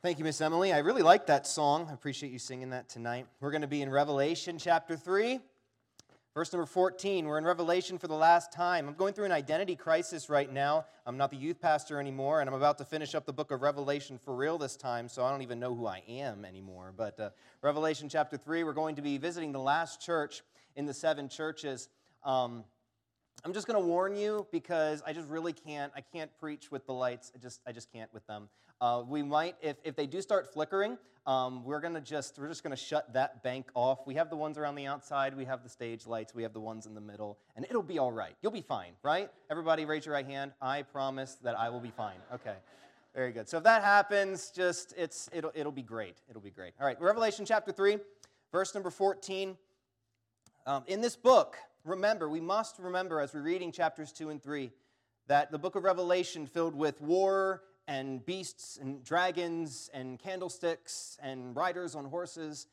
Thank you, Miss Emily. I really like that song. I appreciate you singing that tonight. We're going to be in Revelation chapter 3, verse number 14. We're in Revelation for the last time. I'm going through an identity crisis right now. I'm not the youth pastor anymore, and I'm about to finish up the book of Revelation for real this time, so I don't even know who I am anymore. But Revelation chapter 3, we're going to be visiting the last church in the 7 churches. I'm just going to warn you because I just really can't. I can't preach with the lights. I just can't with them. We might, if they do start flickering, we're just going to shut that bank off. We have the ones around the outside. We have the stage lights. We have the ones in the middle, and it'll be all right. You'll be fine, right? Everybody, raise your right hand. I promise that I will be fine. Okay, very good. So if that happens, it'll be great. It'll be great. All right, Revelation chapter 3, verse number 14. In this book, we must remember as we're reading chapters 2 and 3, that the book of Revelation filled with war and beasts and dragons and candlesticks and riders on horses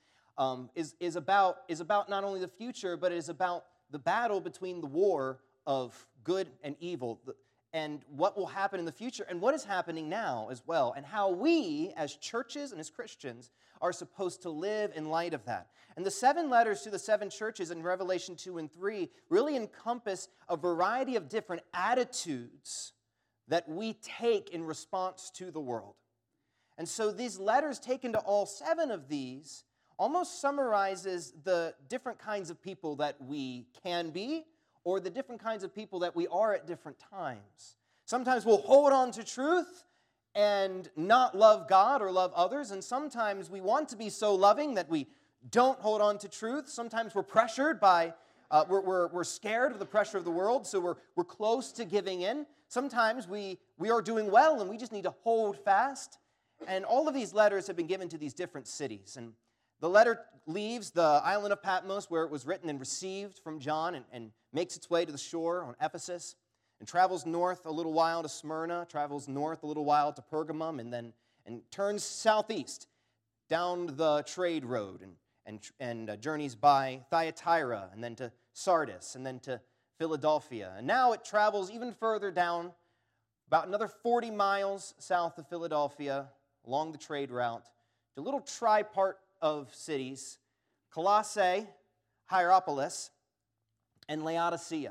is about not only the future, but it is about the battle between the war of good and evil and what will happen in the future and what is happening now as well, and how we as churches and as Christians are supposed to live in light of that. And the 7 letters to the 7 churches in Revelation 2 and 3 really encompass a variety of different attitudes that we take in response to the world. And so these letters taken to all 7 of these almost summarizes the different kinds of people that we can be or the different kinds of people that we are at different times. Sometimes we'll hold on to truth and not love God or love others, and sometimes we want to be so loving that we don't hold on to truth. Sometimes we're pressured by, we're scared of the pressure of the world, so we're close to giving in. Sometimes we are doing well and we just need to hold fast. And all of these letters have been given to these different cities. And the letter leaves the island of Patmos where it was written and received from John and makes its way to the shore on Ephesus and travels north a little while to Smyrna, travels north a little while to Pergamum, and turns southeast down the trade road and journeys by Thyatira and then to Sardis and then to Philadelphia. And now it travels even further down, about another 40 miles south of Philadelphia, along the trade route, to a little tripart of cities, Colossae, Hierapolis, and Laodicea.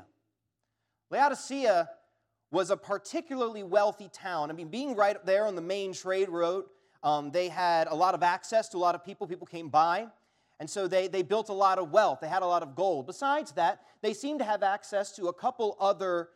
Laodicea was a particularly wealthy town. I mean, being right up there on the main trade road, they had a lot of access to a lot of people. People came by. And so they built a lot of wealth. They had a lot of gold. Besides that, they seemed to have access to a couple other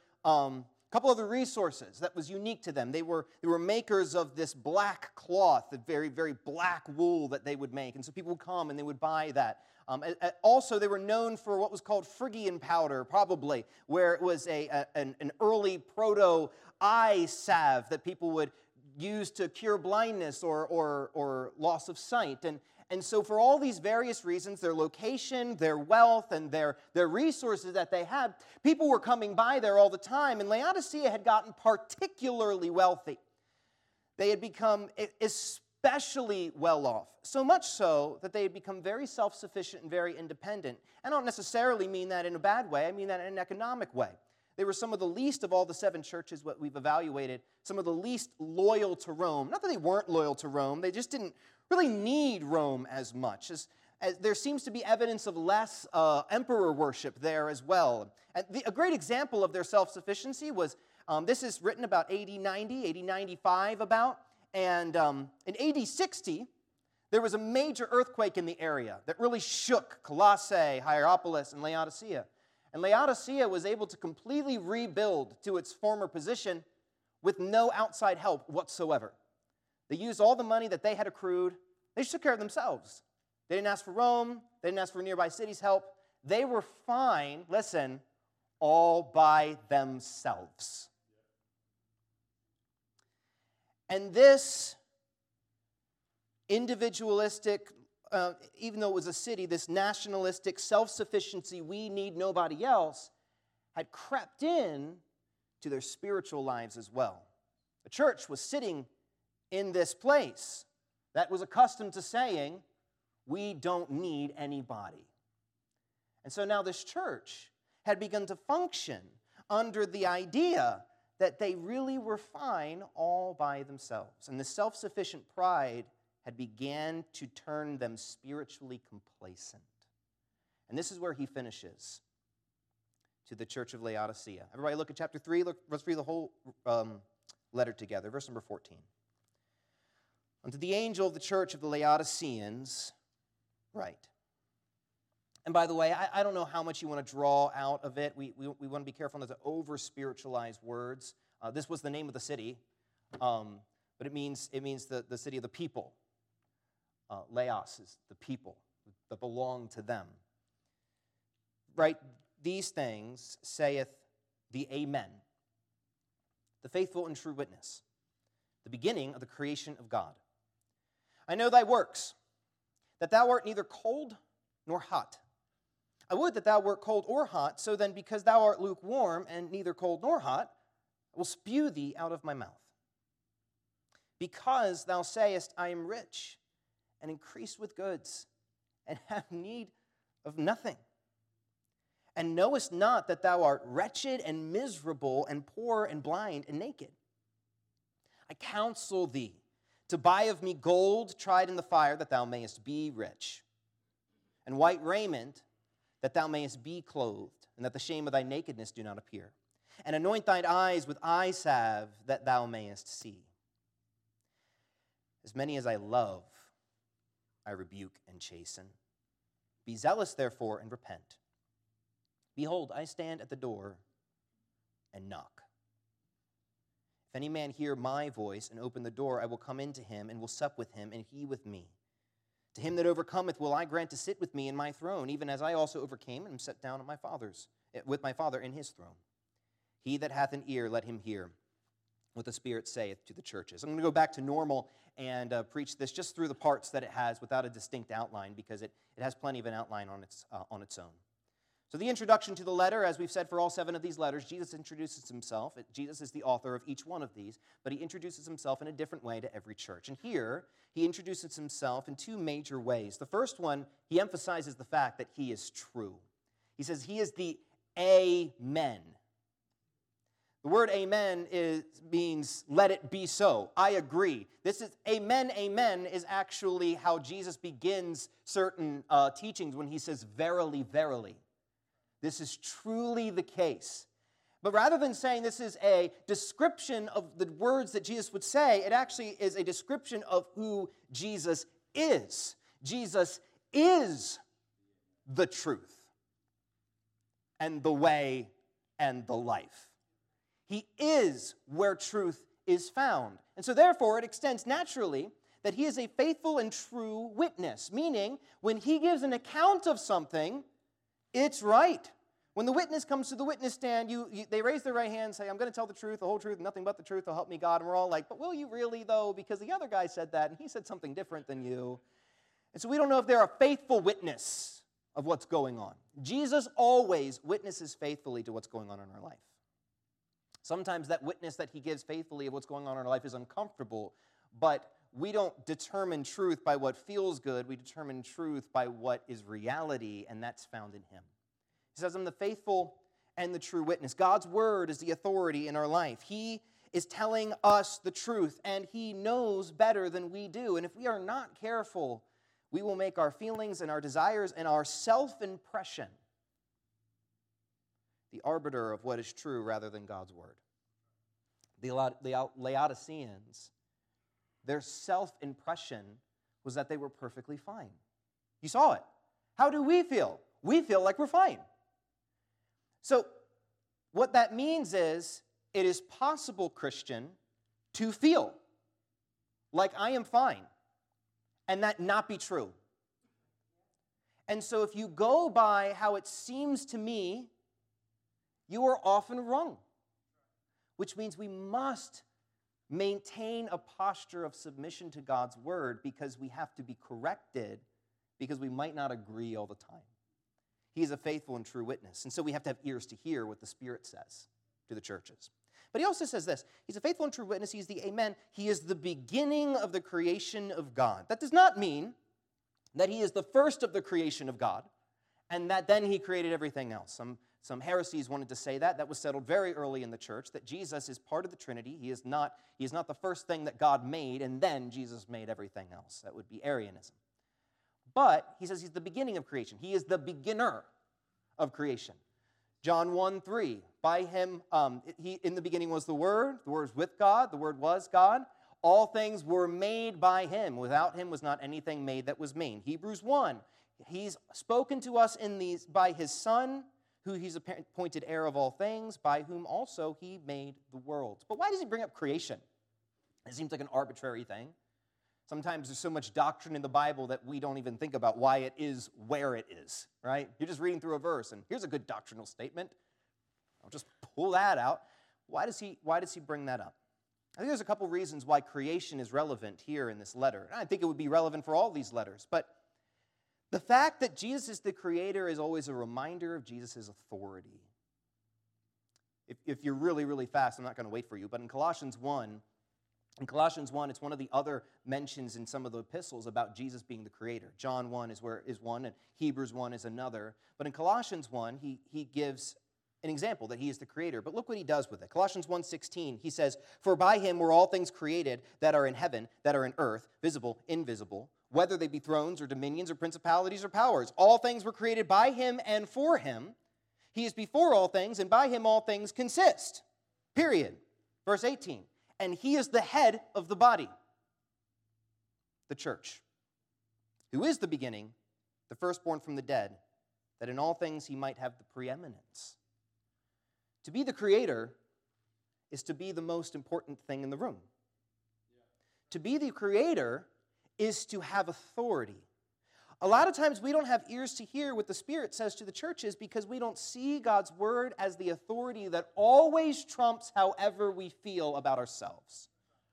resources that was unique to them. They were makers of this black cloth, the very, very black wool that they would make. And so people would come and they would buy that. Also, they were known for what was called Phrygian powder, probably, where it was an early proto-eye salve that people would use to cure blindness or loss of sight. And so for all these various reasons, their location, their wealth, and their resources that they had, people were coming by there all the time. And Laodicea had gotten particularly wealthy. They had become especially well off, so much so that they had become very self-sufficient and very independent. I don't necessarily mean that in a bad way. I mean that in an economic way. They were some of the least of all the 7 churches what we've evaluated, some of the least loyal to Rome. Not that they weren't loyal to Rome, they just didn't really need Rome as much. As there seems to be evidence of less emperor worship there as well. And a great example of their self-sufficiency was, this is written about AD 90, AD 95 about, and in AD 60, there was a major earthquake in the area that really shook Colossae, Hierapolis, and Laodicea. And Laodicea was able to completely rebuild to its former position with no outside help whatsoever. They used all the money that they had accrued. They just took care of themselves. They didn't ask for Rome. They didn't ask for nearby cities' help. They were fine, listen, all by themselves. And this individualistic, even though it was a city, this nationalistic self-sufficiency, we need nobody else, had crept in to their spiritual lives as well. The church was sitting in this place that was accustomed to saying, we don't need anybody. And so now this church had begun to function under the idea that they really were fine all by themselves. And the self-sufficient pride had began to turn them spiritually complacent. And this is where he finishes to the church of Laodicea. Everybody look at chapter 3. Let's read the whole letter together. Verse number 14. Unto the angel of the church of the Laodiceans, write. And by the way, I don't know how much you want to draw out of it. We want to be careful not to over-spiritualize words. This was the name of the city, but it means the city of the people. Laos is the people that belong to them. Right? These things saith the Amen, the faithful and true witness, the beginning of the creation of God. I know thy works, that thou art neither cold nor hot. I would that thou wert cold or hot, so then because thou art lukewarm and neither cold nor hot, I will spew thee out of my mouth. Because thou sayest, I am rich, and increase with goods, and have need of nothing, and knowest not that thou art wretched and miserable and poor and blind and naked. I counsel thee to buy of me gold tried in the fire, that thou mayest be rich, and white raiment, that thou mayest be clothed, and that the shame of thy nakedness do not appear. And anoint thine eyes with eye salve, that thou mayest see. As many as I love, I rebuke and chasten. Be zealous, therefore, and repent. Behold, I stand at the door and knock. If any man hear my voice and open the door, I will come into him and will sup with him, and he with me. To him that overcometh will I grant to sit with me in my throne, even as I also overcame and am set down with my Father in his throne. He that hath an ear, let him hear what the Spirit saith to the churches. I'm going to go back to normal and preach this just through the parts that it has without a distinct outline, because it has plenty of an outline on its own. So the introduction to the letter, as we've said for all 7 of these letters, Jesus introduces himself. Jesus is the author of each one of these, but he introduces himself in a different way to every church. And here, he introduces himself in 2 major ways. The first one, he emphasizes the fact that he is true. He says he is the Amen. The word amen means let it be so. I agree. This is amen, amen is actually how Jesus begins certain teachings when he says verily, verily. This is truly the case. But rather than saying this is a description of the words that Jesus would say, it actually is a description of who Jesus is. Jesus is the truth and the way and the life. He is where truth is found. And so therefore, it extends naturally that he is a faithful and true witness, meaning when he gives an account of something, it's right. When the witness comes to the witness stand, they raise their right hand and say, I'm going to tell the truth, the whole truth, nothing but the truth, so help me God. And we're all like, but will you really, though? Because the other guy said that, and he said something different than you. And so we don't know if they're a faithful witness of what's going on. Jesus always witnesses faithfully to what's going on in our life. Sometimes that witness that he gives faithfully of what's going on in our life is uncomfortable, but we don't determine truth by what feels good. We determine truth by what is reality, and that's found in him. He says, I'm the faithful and the true witness. God's word is the authority in our life. He is telling us the truth, and he knows better than we do. And if we are not careful, we will make our feelings and our desires and our self-impression the arbiter of what is true rather than God's word. The Laodiceans, their self-impression was that they were perfectly fine. You saw it. How do we feel? We feel like we're fine. So what that means is it is possible, Christian, to feel like I am fine and that not be true. And so if you go by how it seems to me, you are often wrong, which means we must maintain a posture of submission to God's word because we have to be corrected because we might not agree all the time. He is a faithful and true witness, and so we have to have ears to hear what the Spirit says to the churches. But he also says this, he's a faithful and true witness, he's the Amen, he is the beginning of the creation of God. That does not mean that he is the first of the creation of God, and that then he created everything else. Some heresies wanted to say that. That was settled very early in the church, that Jesus is part of the Trinity. He is not the first thing that God made, and then Jesus made everything else. That would be Arianism. But he says he's the beginning of creation. He is the beginner of creation. John 1:3, by him, in the beginning was the Word was with God, the Word was God. All things were made by him. Without him was not anything made that was made. Hebrews 1, he's spoken to us by his Son, who he's appointed heir of all things, by whom also he made the worlds. But why does he bring up creation? It seems like an arbitrary thing. Sometimes there's so much doctrine in the Bible that we don't even think about why it is where it is, right? You're just reading through a verse, and here's a good doctrinal statement. I'll just pull that out. Why does he bring that up? I think there's a couple reasons why creation is relevant here in this letter. And I think it would be relevant for all these letters, but the fact that Jesus is the creator is always a reminder of Jesus' authority. If you're really, really fast, I'm not going to wait for you, but in Colossians 1, it's one of the other mentions in some of the epistles about Jesus being the creator. John 1 is one, and Hebrews 1 is another. But in Colossians 1, he gives an example that he is the creator. But look what he does with it. Colossians 1:16, he says, "For by him were all things created that are in heaven, that are in earth, visible, invisible, whether they be thrones or dominions or principalities or powers. All things were created by him and for him. He is before all things, and by him all things consist." Period. Verse 18, "And he is the head of the body, the church, who is the beginning, the firstborn from the dead, that in all things he might have the preeminence." To be the creator is to be the most important thing in the room. To be the creator is to have authority. A lot of times we don't have ears to hear what the Spirit says to the churches because we don't see God's word as the authority that always trumps however we feel about ourselves.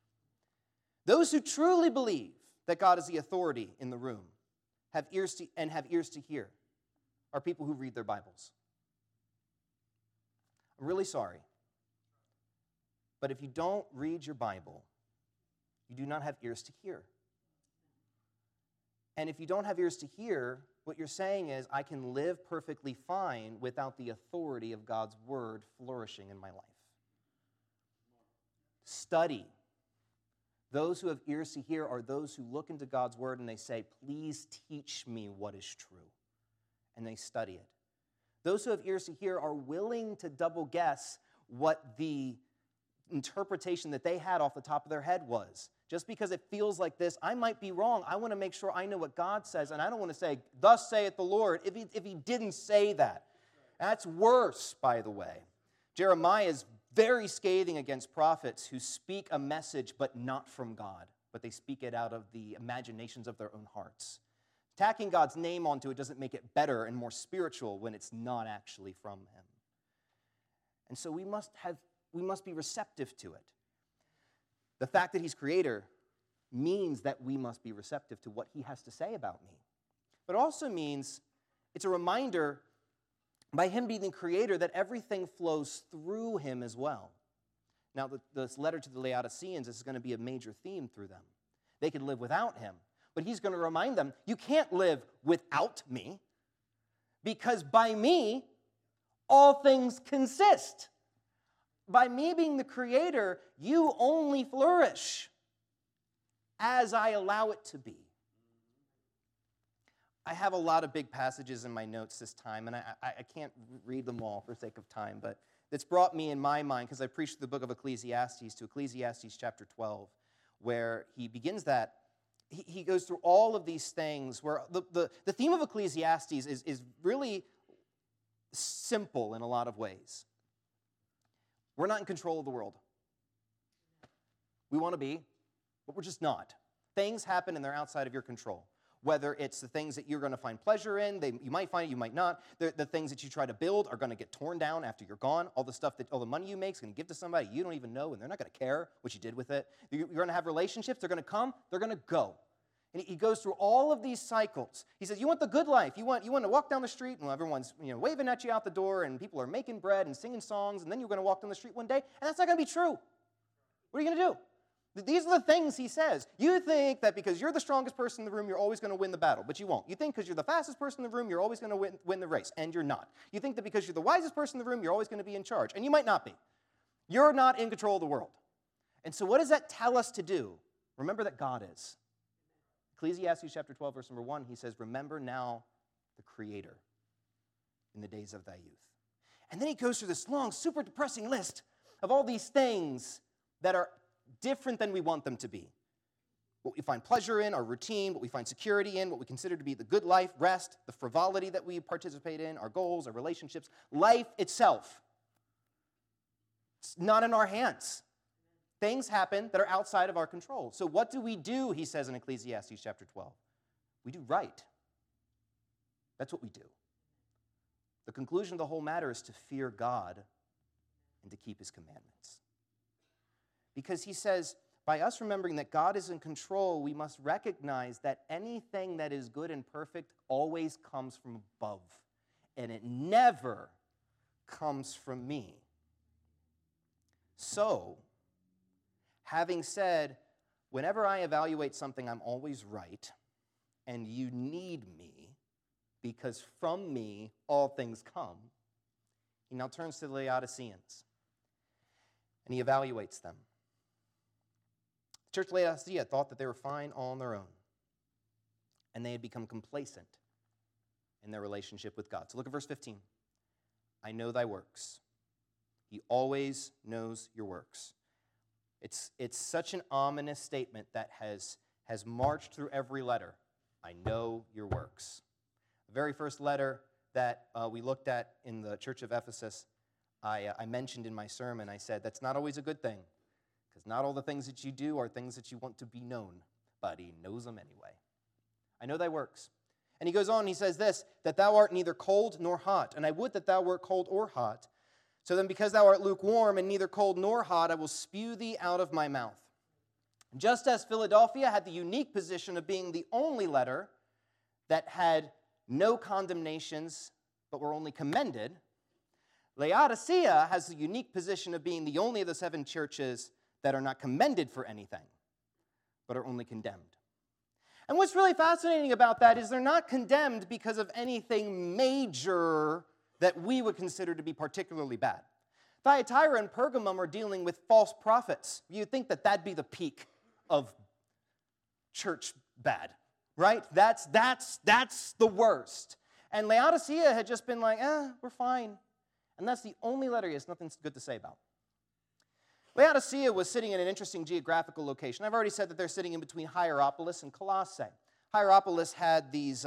Those who truly believe that God is the authority in the room have ears to hear are people who read their Bibles. I'm really sorry, but if you don't read your Bible, you do not have ears to hear. And if you don't have ears to hear, what you're saying is, I can live perfectly fine without the authority of God's word flourishing in my life. Study. Those who have ears to hear are those who look into God's word and they say, "Please teach me what is true." And they study it. Those who have ears to hear are willing to double guess what the interpretation that they had off the top of their head was. Just because it feels like this, I might be wrong. I want to make sure I know what God says, and I don't want to say, "Thus saith the Lord," if he didn't say that. That's worse, by the way. Jeremiah is very scathing against prophets who speak a message but not from God, but they speak it out of the imaginations of their own hearts. Tacking God's name onto it doesn't make it better and more spiritual when it's not actually from him. And so we must be receptive to it. The fact that he's creator means that we must be receptive to what he has to say about me. But it also means it's a reminder, by him being the creator, that everything flows through him as well. Now, this letter to the Laodiceans is going to be a major theme through them. They could live without him, but he's going to remind them, you can't live without me, because by me, all things consist. By me being the creator, you only flourish as I allow it to be. I have a lot of big passages in my notes this time, and I can't read them all for sake of time, but it's brought me in my mind, because I preached the book of Ecclesiastes, to Ecclesiastes chapter 12, where he begins that. He goes through all of these things where the theme of Ecclesiastes is really simple in a lot of ways. We're not in control of the world. We want to be, but we're just not. Things happen and they're outside of your control. Whether it's the things that you're going to find pleasure in, you might find it, you might not. The things that you try to build are going to get torn down after you're gone. All the money you make is going to give to somebody you don't even know, and they're not going to care what you did with it. You're going to have relationships. They're going to come. They're going to go. And he goes through all of these cycles. He says, you want the good life. You want to walk down the street, and everyone's waving at you out the door, and people are making bread and singing songs, and then you're going to walk down the street one day, and that's not going to be true. What are you going to do? These are the things he says. You think that because you're the strongest person in the room, you're always going to win the battle, but you won't. You think because you're the fastest person in the room, you're always going to win the race, and you're not. You think that because you're the wisest person in the room, you're always going to be in charge, and you might not be. You're not in control of the world. And so what does that tell us to do? Remember that God is. Ecclesiastes chapter 12, verse number 1, he says, remember now the Creator in the days of thy youth. And then he goes through this long, super depressing list of all these things that are different than we want them to be. What we find pleasure in, our routine, what we find security in, what we consider to be the good life, rest, the frivolity that we participate in, our goals, our relationships, life itself. It's not in our hands. Things happen that are outside of our control. So what do? He says in Ecclesiastes chapter 12. We do right. That's what we do. The conclusion of the whole matter is to fear God and to keep his commandments. Because he says, by us remembering that God is in control, we must recognize that anything that is good and perfect always comes from above, and it never comes from me. So, having said, whenever I evaluate something, I'm always right, and you need me, because from me all things come, he now turns to the Laodiceans, and he evaluates them. The church of Laodicea thought that they were fine all on their own, and they had become complacent in their relationship with God. So look at verse 15. I know thy works. He always knows your works. It's such an ominous statement that has marched through every letter. I know your works. The very first letter that we looked at in the church of Ephesus, I mentioned in my sermon, I said, that's not always a good thing, because not all the things that you do are things that you want to be known, but he knows them anyway. I know thy works. And he goes on, he says this, that thou art neither cold nor hot, and I would that thou wert cold or hot. So then because thou art lukewarm and neither cold nor hot, I will spew thee out of my mouth. Just as Philadelphia had the unique position of being the only letter that had no condemnations but were only commended, Laodicea has the unique position of being the only of the 7 churches that are not commended for anything, but are only condemned. And what's really fascinating about that is they're not condemned because of anything major that we would consider to be particularly bad. Thyatira and Pergamum are dealing with false prophets. You'd think that that'd be the peak of church bad, right? That's the worst. And Laodicea had just been like, we're fine. And that's the only letter he has nothing good to say about. Laodicea was sitting in an interesting geographical location. I've already said that they're sitting in between Hierapolis and Colossae. Hierapolis had these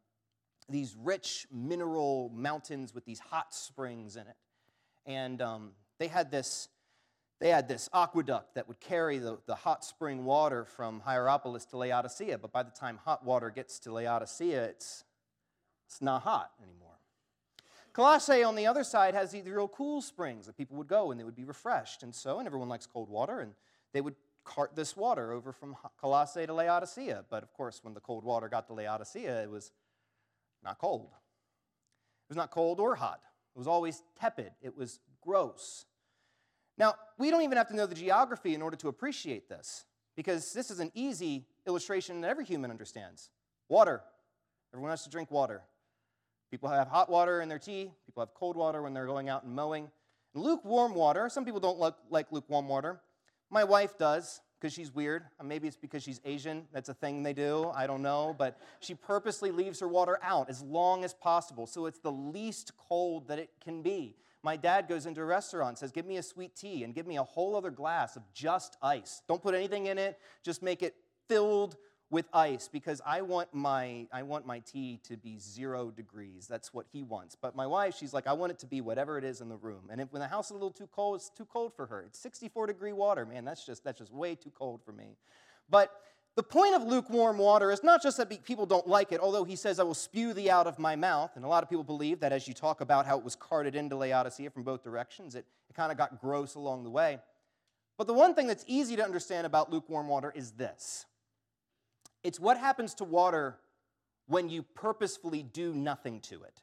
rich mineral mountains with these hot springs in it. And they had this aqueduct that would carry the hot spring water from Hierapolis to Laodicea. But by the time hot water gets to Laodicea, it's not hot anymore. Colossae, on the other side, has these real cool springs that people would go and they would be refreshed. And everyone likes cold water, and they would cart this water over from Colossae to Laodicea. But of course, when the cold water got to Laodicea, it was not cold. It was not cold or hot. It was always tepid. It was gross. Now, we don't even have to know the geography in order to appreciate this, because this is an easy illustration that every human understands. Water. Everyone has to drink water. People have hot water in their tea. People have cold water when they're going out and mowing. And lukewarm water, some people don't like lukewarm water. My wife does, because she's weird. Maybe it's because she's Asian. That's a thing they do. I don't know. But she purposely leaves her water out as long as possible, so it's the least cold that it can be. My dad goes into a restaurant and says, give me a sweet tea and give me a whole other glass of just ice. Don't put anything in it. Just make it filled with ice, because I want my tea to be 0 degrees. That's what he wants. But my wife, she's like, I want it to be whatever it is in the room. And when the house is a little too cold, it's too cold for her. It's 64-degree water. Man, that's just way too cold for me. But the point of lukewarm water is not just that people don't like it, although he says, I will spew thee out of my mouth. And a lot of people believe that as you talk about how it was carted into Laodicea from both directions, it kind of got gross along the way. But the one thing that's easy to understand about lukewarm water is this. It's what happens to water when you purposefully do nothing to it.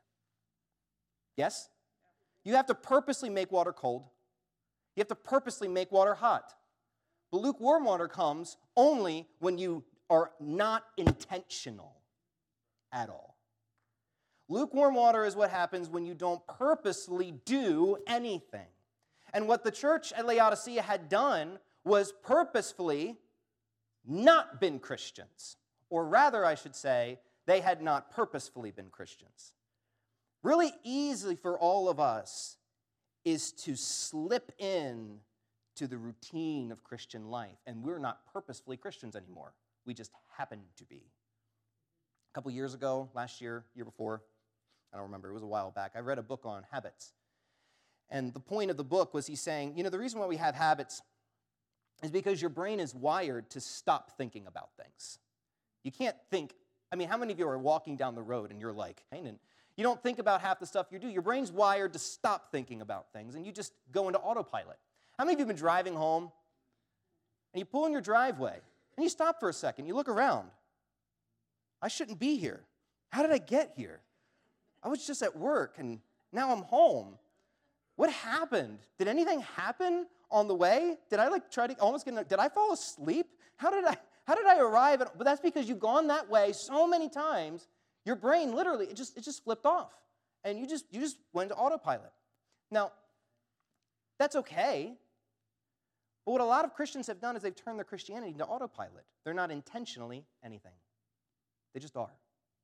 Yes? You have to purposely make water cold. You have to purposely make water hot. But lukewarm water comes only when you are not intentional at all. Lukewarm water is what happens when you don't purposely do anything. And what the church at Laodicea had done was purposefully not been Christians. Or rather, I should say, they had not purposefully been Christians. Really easy for all of us is to slip in to the routine of Christian life, and we're not purposefully Christians anymore. We just happen to be. A couple years ago, last year, year before, I don't remember, it was a while back, I read a book on habits. And the point of the book was he's saying, the reason why we have habits is because your brain is wired to stop thinking about things. You can't think, how many of you are walking down the road and you're like, and you don't think about half the stuff you do. Your brain's wired to stop thinking about things, and you just go into autopilot. How many of you have been driving home, and you pull in your driveway, and you stop for a second, you look around. I shouldn't be here. How did I get here? I was just at work, and now I'm home. What happened? Did anything happen on the way? Did I did I fall asleep? How did I arrive? But that's because you've gone that way so many times, your brain literally, it just flipped off. And you just went to autopilot. Now, that's okay. But what a lot of Christians have done is they've turned their Christianity into autopilot. They're not intentionally anything. They just are.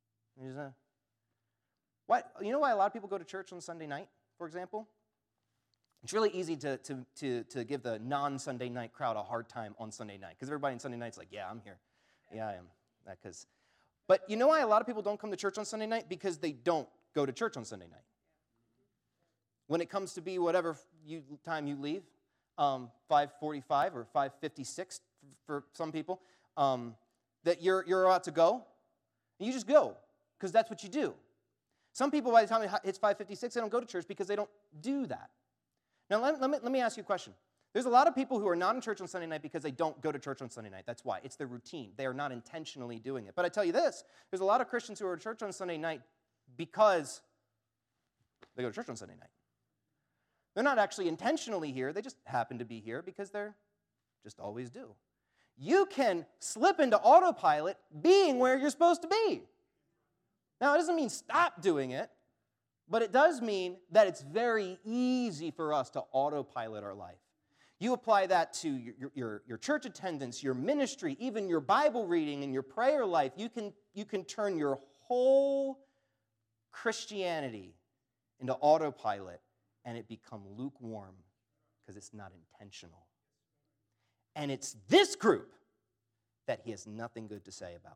You know why a lot of people go to church on Sunday night, for example? It's really easy to give the non-Sunday night crowd a hard time on Sunday night, because everybody on Sunday night's like, yeah, I'm here. Yeah, I am. But you know why a lot of people don't come to church on Sunday night? Because they don't go to church on Sunday night. When it comes to be whatever time you leave, 5:45 or 5:56 for some people, that you're about to go, and you just go, because that's what you do. Some people, by the time it's 5:56, they don't go to church because they don't do that. Now, let me ask you a question. There's a lot of people who are not in church on Sunday night because they don't go to church on Sunday night. That's why. It's their routine. They are not intentionally doing it. But I tell you this, there's a lot of Christians who are at church on Sunday night because they go to church on Sunday night. They're not actually intentionally here. They just happen to be here because they're just always do. You can slip into autopilot being where you're supposed to be. Now, it doesn't mean stop doing it, but it does mean that it's very easy for us to autopilot our life. You apply that to your church attendance, your ministry, even your Bible reading and your prayer life. You can turn your whole Christianity into autopilot, and it become lukewarm because it's not intentional. And it's this group that he has nothing good to say about.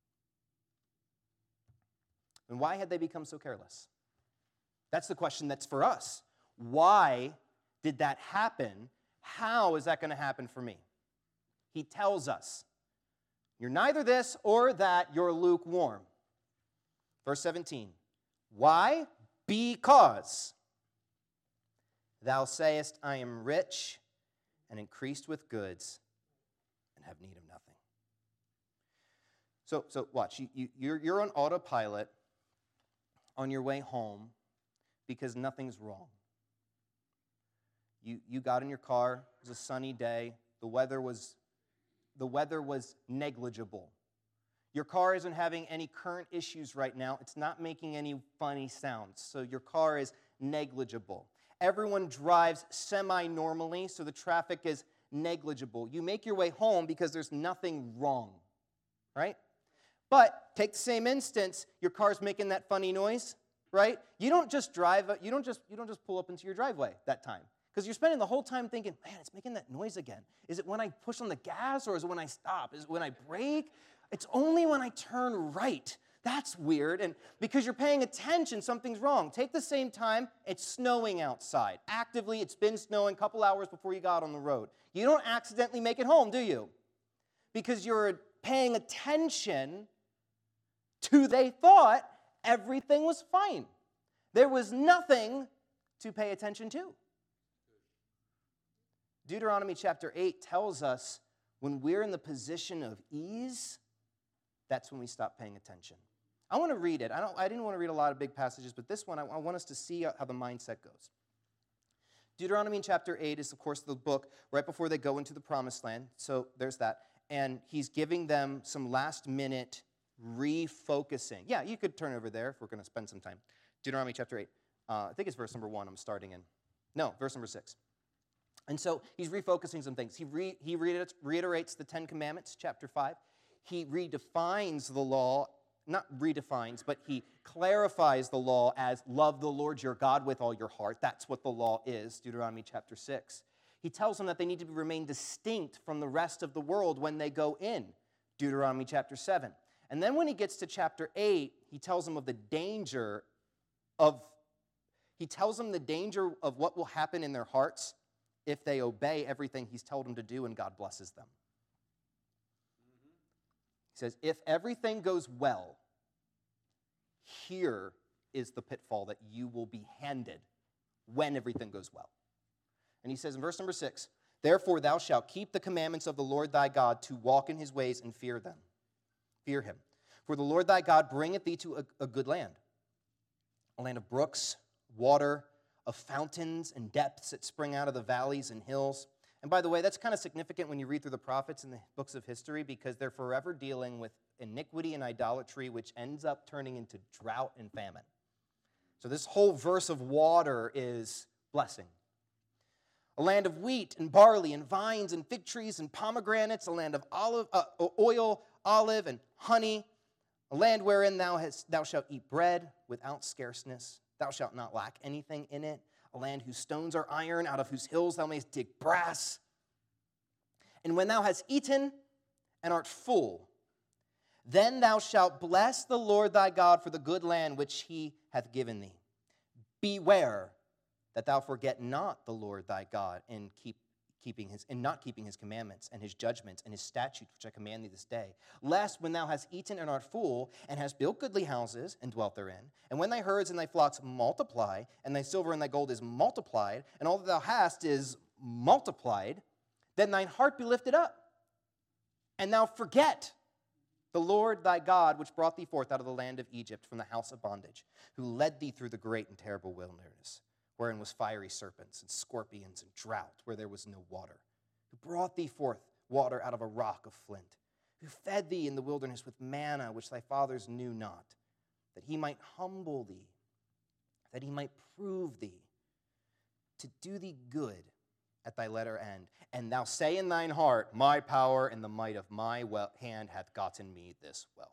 And why had they become so careless? That's the question that's for us. Why did that happen? How is that going to happen for me? He tells us, you're neither this or that, you're lukewarm. Verse 17, why? Because thou sayest, I am rich and increased with goods and have need of nothing. So watch, you're on autopilot on your way home because nothing's wrong. You got in your car, it was a sunny day, the weather was negligible. Your car isn't having any current issues right now. It's not making any funny sounds, so your car is negligible. Everyone drives semi-normally, so the traffic is negligible. You make your way home because there's nothing wrong, right? But take the same instance, your car's making that funny noise, right? You don't just pull up into your driveway that time. Because you're spending the whole time thinking, man, it's making that noise again. Is it when I push on the gas or is it when I stop? Is it when I brake? It's only when I turn right. That's weird. And because you're paying attention, something's wrong. Take the same time, it's snowing outside. Actively, it's been snowing a couple hours before you got on the road. You don't accidentally make it home, do you? Because you're paying attention to they thought everything was fine. There was nothing to pay attention to. Deuteronomy chapter 8 tells us when we're in the position of ease, that's when we stop paying attention. I want to read it. I didn't want to read a lot of big passages, but this one, I want us to see how the mindset goes. Deuteronomy chapter 8 is, of course, the book right before they go into the promised land. So there's that. And he's giving them some last-minute refocusing. Yeah, you could turn over there if we're going to spend some time. Deuteronomy chapter 8. I think it's verse number 1 I'm starting in. No, verse number 6. And so he's refocusing some things. He reiterates the Ten Commandments, chapter 5. He redefines the law, not redefines, but he clarifies the law as love the Lord your God with all your heart. That's what the law is, Deuteronomy chapter 6. He tells them that they need to remain distinct from the rest of the world when they go in, Deuteronomy chapter 7. And then when he gets to chapter 8, he tells them of the danger of what will happen in their hearts if they obey everything he's told them to do and God blesses them. He says, if everything goes well, here is the pitfall that you will be handed when everything goes well. And he says in verse number 6, therefore thou shalt keep the commandments of the Lord thy God to walk in his ways and fear them. Fear him. For the Lord thy God bringeth thee to a good land, a land of brooks, water, of fountains and depths that spring out of the valleys and hills. And by the way, that's kind of significant when you read through the prophets and the books of history because they're forever dealing with iniquity and idolatry, which ends up turning into drought and famine. So this whole verse of water is blessing. A land of wheat and barley and vines and fig trees and pomegranates, a land of oil, olive, and honey, a land wherein thou shalt eat bread without scarceness. Thou shalt not lack anything in it. A land whose stones are iron, out of whose hills thou mayst dig brass. And when thou hast eaten and art full, then thou shalt bless the Lord thy God for the good land which he hath given thee. Beware that thou forget not the Lord thy God in not keeping his commandments and his judgments and his statutes which I command thee this day, lest when thou hast eaten and art full, and hast built goodly houses and dwelt therein, and when thy herds and thy flocks multiply, and thy silver and thy gold is multiplied, and all that thou hast is multiplied, then thine heart be lifted up, and thou forget the Lord thy God, which brought thee forth out of the land of Egypt from the house of bondage, who led thee through the great and terrible wilderness, wherein was fiery serpents and scorpions and drought, where there was no water, who brought thee forth water out of a rock of flint, who fed thee in the wilderness with manna, which thy fathers knew not, that he might humble thee, that he might prove thee, to do thee good at thy latter end. And thou say in thine heart, my power and the might of my hand hath gotten me this wealth.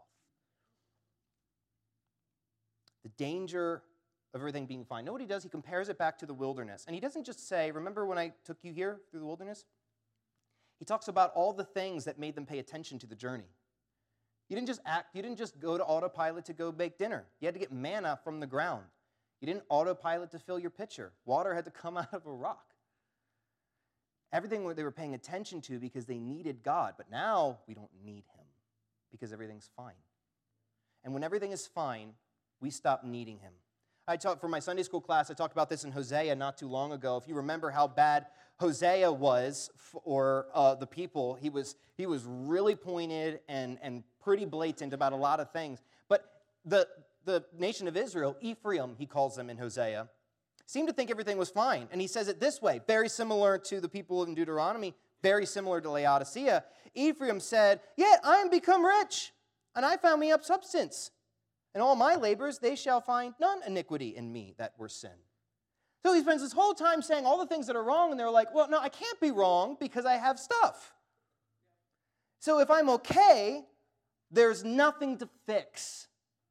The danger of everything being fine. Know what he does? He compares it back to the wilderness. And he doesn't just say, remember when I took you here through the wilderness? He talks about all the things that made them pay attention to the journey. You didn't just go to autopilot to go bake dinner. You had to get manna from the ground. You didn't autopilot to fill your pitcher. Water had to come out of a rock. Everything they were paying attention to because they needed God. But now we don't need him because everything's fine. And when everything is fine, we stop needing him. For my Sunday school class, I talked about this in Hosea not too long ago. If you remember how bad Hosea was for the people, he was really pointed and pretty blatant about a lot of things. But the nation of Israel, Ephraim, he calls them in Hosea, seemed to think everything was fine. And he says it this way, very similar to the people in Deuteronomy, very similar to Laodicea. Ephraim said, yet I am become rich, and I found me up substance. In all my labors, they shall find none iniquity in me that were sin. So he spends this whole time saying all the things that are wrong, and they're like, well, no, I can't be wrong because I have stuff. So if I'm okay, there's nothing to fix.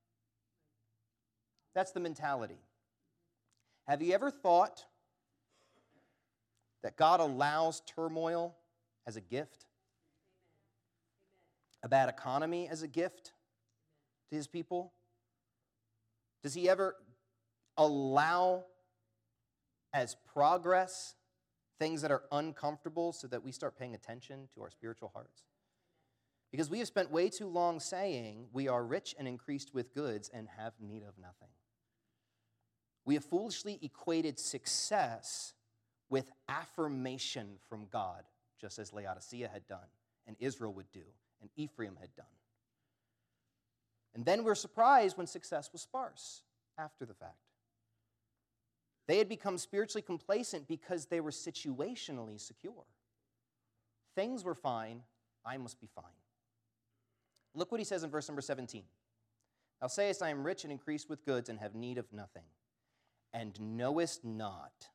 That's the mentality. Have you ever thought that God allows turmoil as a gift? A bad economy as a gift to his people? Does he ever allow as progress things that are uncomfortable so that we start paying attention to our spiritual hearts? Because we have spent way too long saying we are rich and increased with goods and have need of nothing. We have foolishly equated success with affirmation from God, just as Laodicea had done, and Israel would do, and Ephraim had done. And then we're surprised when success was sparse after the fact. They had become spiritually complacent because they were situationally secure. Things were fine, I must be fine. Look what he says in verse number 17. Thou sayest, I am rich and increased with goods and have need of nothing, and knowest not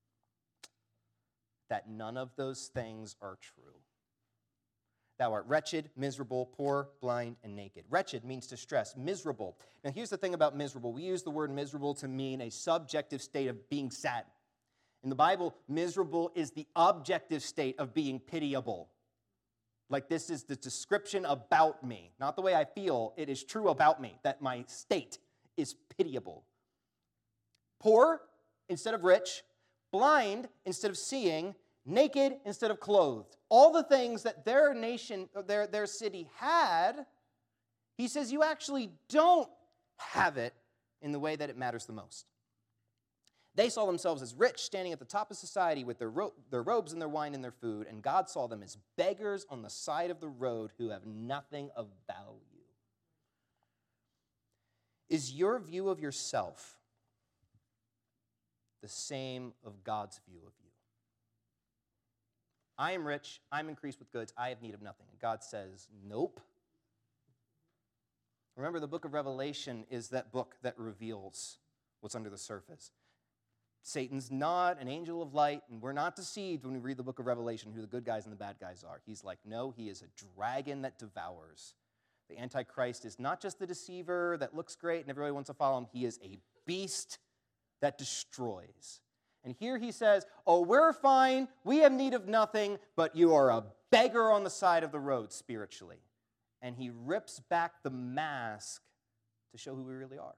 that none of those things are true. Thou art wretched, miserable, poor, blind, and naked. Wretched means distress. Miserable. Now here's the thing about miserable. We use the word miserable to mean a subjective state of being sad. In the Bible, miserable is the objective state of being pitiable. Like this is the description about me. Not the way I feel. It is true about me that my state is pitiable. Poor instead of rich. Blind instead of seeing. Naked instead of clothed. All the things that their nation, their city had, he says you actually don't have it in the way that it matters the most. They saw themselves as rich, standing at the top of society with their robes and their wine and their food, and God saw them as beggars on the side of the road who have nothing of value. Is your view of yourself the same of God's view of you? I am rich, I'm increased with goods, I have need of nothing. And God says, nope. Remember, the book of Revelation is that book that reveals what's under the surface. Satan's not an angel of light, and we're not deceived when we read the book of Revelation who the good guys and the bad guys are. He's like, no, he is a dragon that devours. The Antichrist is not just the deceiver that looks great and everybody wants to follow him. He is a beast that destroys. And here he says, oh, we're fine, we have need of nothing, but you are a beggar on the side of the road spiritually. And he rips back the mask to show who we really are.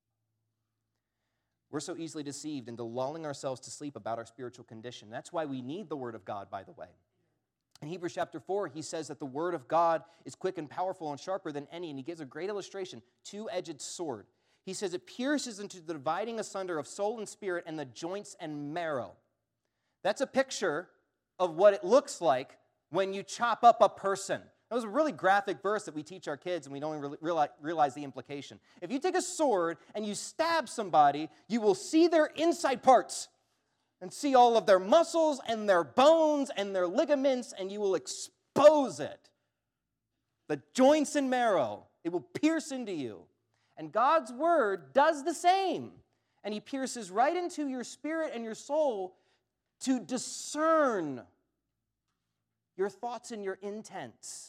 We're so easily deceived into lulling ourselves to sleep about our spiritual condition. That's why we need the Word of God, by the way. In Hebrews chapter 4, he says that the Word of God is quick and powerful and sharper than any, and he gives a great illustration, two-edged sword. He says it pierces into the dividing asunder of soul and spirit and the joints and marrow. That's a picture of what it looks like when you chop up a person. That was a really graphic verse that we teach our kids, and we don't even realize the implication. If you take a sword and you stab somebody, you will see their inside parts and see all of their muscles and their bones and their ligaments, and you will expose it. The joints and marrow, it will pierce into you. And God's word does the same. And he pierces right into your spirit and your soul to discern your thoughts and your intents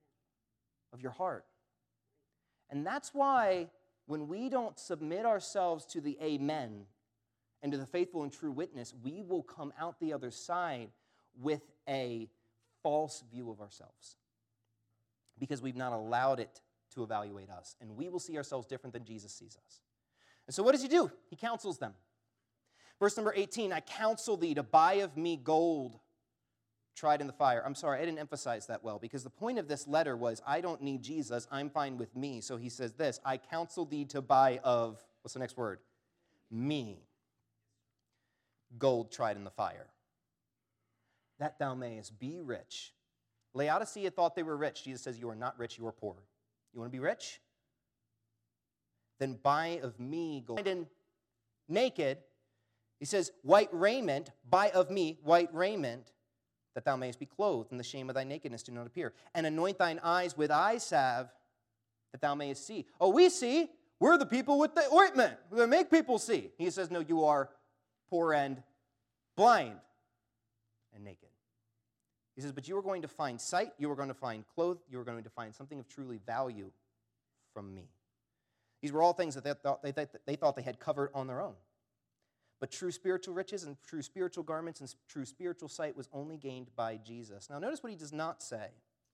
of your heart. And that's why when we don't submit ourselves to the amen and to the faithful and true witness, we will come out the other side with a false view of ourselves because we've not allowed it to evaluate us. And we will see ourselves different than Jesus sees us. And so what does he do? He counsels them. Verse number 18, I counsel thee to buy of me gold tried in the fire. I'm sorry, I didn't emphasize that well, because the point of this letter was, I don't need Jesus, I'm fine with me. So he says this, I counsel thee to buy of, what's the next word? Me. Gold tried in the fire, that thou mayest be rich. Laodicea thought they were rich. Jesus says, you are not rich, you are poor. You want to be rich? Then buy of me gold. And naked, he says, white raiment, buy of me white raiment, that thou mayest be clothed, and the shame of thy nakedness do not appear. And anoint thine eyes with eye salve, that thou mayest see. Oh, we see. We're the people with the ointment that make people see. He says, no, you are poor and blind and naked. He says, but you are going to find sight, you are going to find clothes, you are going to find something of truly value from me. These were all things that they thought they had covered on their own. But true spiritual riches and true spiritual garments and true spiritual sight was only gained by Jesus. Now notice what he does not say.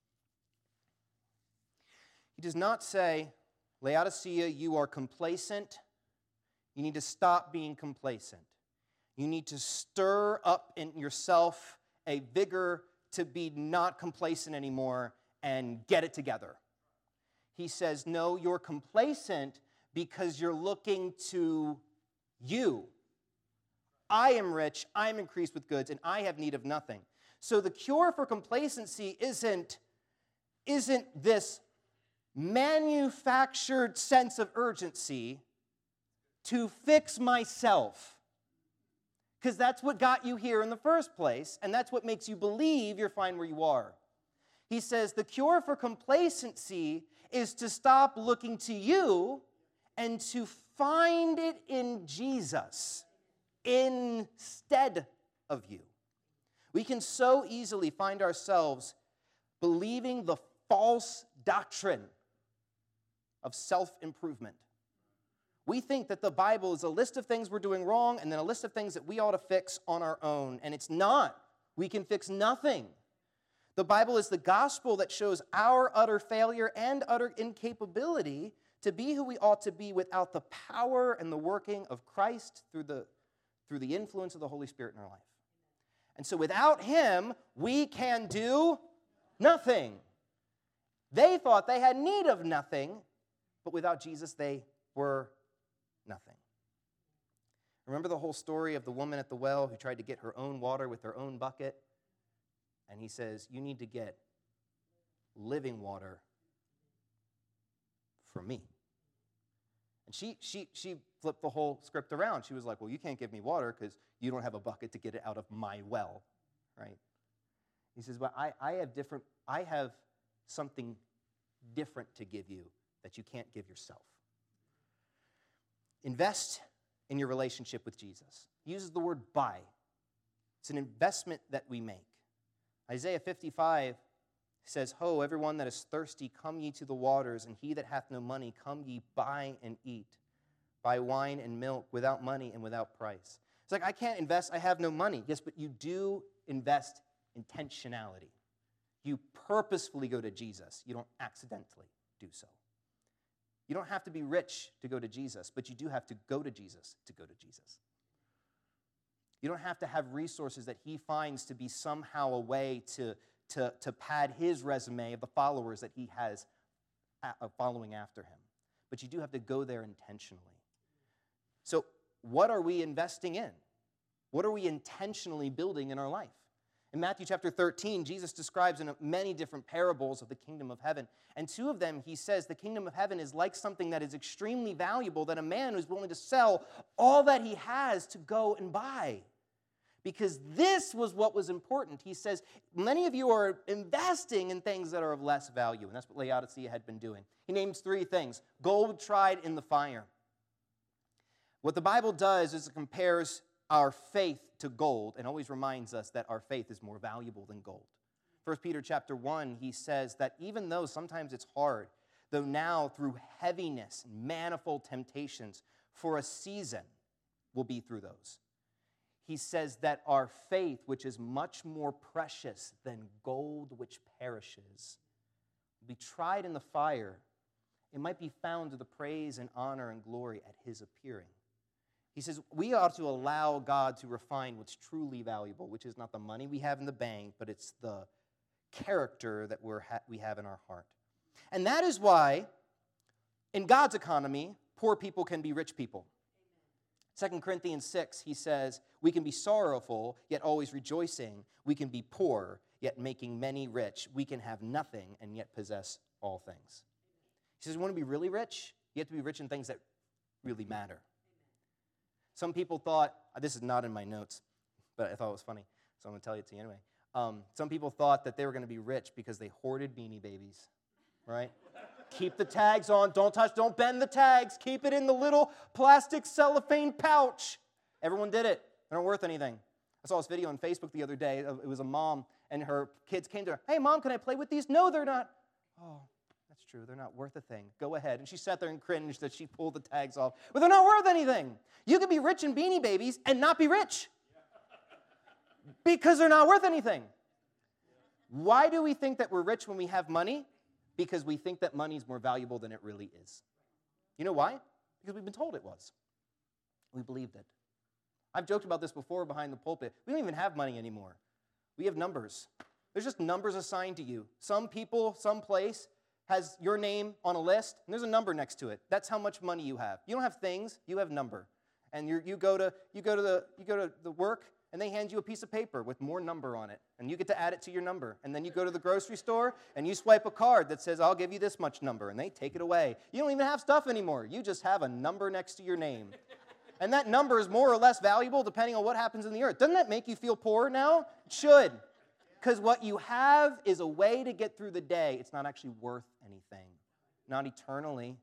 He does not say, Laodicea, you are complacent. You need to stop being complacent. You need to stir up in yourself a vigor to be not complacent anymore and get it together. He says, no, you're complacent because you're looking to you. I am rich, I'm increased with goods, and I have need of nothing. So the cure for complacency isn't this manufactured sense of urgency to fix myself. because that's what got you here in the first place, and that's what makes you believe you're fine where you are. He says the cure for complacency is to stop looking to you and to find it in Jesus instead of you. We can so easily find ourselves believing the false doctrine of self-improvement. We think that the Bible is a list of things we're doing wrong and then a list of things that we ought to fix on our own, and it's not. We can fix nothing. The Bible is the gospel that shows our utter failure and utter incapability to be who we ought to be without the power and the working of Christ through the influence of the Holy Spirit in our life. And so without him, we can do nothing. They thought they had need of nothing, but without Jesus, they were nothing. Remember the whole story of the woman at the well who tried to get her own water with her own bucket? And he says, you need to get living water from me. And she flipped the whole script around. She was like, well, you can't give me water because you don't have a bucket to get it out of my well, right? He says, well, I have something different to give you that you can't give yourself. Invest in your relationship with Jesus. He uses the word buy. It's an investment that we make. Isaiah 55 says, ho, everyone that is thirsty, come ye to the waters, and he that hath no money, come ye buy and eat. Buy wine and milk without money and without price. It's like, I can't invest, I have no money. Yes, but you do invest intentionality. You purposefully go to Jesus. You don't accidentally do so. You don't have to be rich to go to Jesus, but you do have to go to Jesus to go to Jesus. You don't have to have resources that he finds to be somehow a way to pad his resume of the followers that he has following after him. But you do have to go there intentionally. So what are we investing in? What are we intentionally building in our life? In Matthew chapter 13, Jesus describes in many different parables of the kingdom of heaven. And two of them, he says, the kingdom of heaven is like something that is extremely valuable that a man who's willing to sell all that he has to go and buy. Because this was what was important. He says, many of you are investing in things that are of less value. And that's what Laodicea had been doing. He names three things. Gold tried in the fire. What the Bible does is it compares our faith to gold and always reminds us that our faith is more valuable than gold. 1 Peter chapter 1, he says that even though sometimes it's hard, though now through heaviness and manifold temptations, for a season we'll be through those. He says that our faith, which is much more precious than gold which perishes, will be tried in the fire. It might be found to the praise and honor and glory at his appearing. He says we ought to allow God to refine what's truly valuable, which is not the money we have in the bank, but it's the character that we have in our heart. And that is why, in God's economy, poor people can be rich people. 2 Corinthians 6, he says, we can be sorrowful, yet always rejoicing. We can be poor, yet making many rich. We can have nothing, and yet possess all things. He says, you want to be really rich? You have to be rich in things that really matter. Some people thought, this is not in my notes, but I thought it was funny, so I'm going to tell you to you anyway. Some people thought that they were going to be rich because they hoarded Beanie Babies, right? Keep the tags on, don't bend the tags, keep it in the little plastic cellophane pouch. Everyone did it. They're not worth anything. I saw this video on Facebook the other day. It was a mom, and her kids came to her, hey, Mom, can I play with these? No, they're not. Oh, that's true. They're not worth a thing. Go ahead. And she sat there and cringed that she pulled the tags off. But they're not worth anything. You could be rich in Beanie Babies and not be rich because they're not worth anything. Why do we think that we're rich when we have money? Because we think that money is more valuable than it really is. You know why? Because we've been told it was. We believed it. I've joked about this before behind the pulpit. We don't even have money anymore. We have numbers. There's just numbers assigned to you. Some people, some place has your name on a list, and there's a number next to it. That's how much money you have. You don't have things, you have number. And you go to the work, and they hand you a piece of paper with more number on it, and you get to add it to your number. And then you go to the grocery store, and you swipe a card that says, I'll give you this much number, and they take it away. You don't even have stuff anymore. You just have a number next to your name. and that number is more or less valuable depending on what happens in the earth. Doesn't that make you feel poor now? It should. Because what you have is a way to get through the day. It's not actually worth anything, not eternally.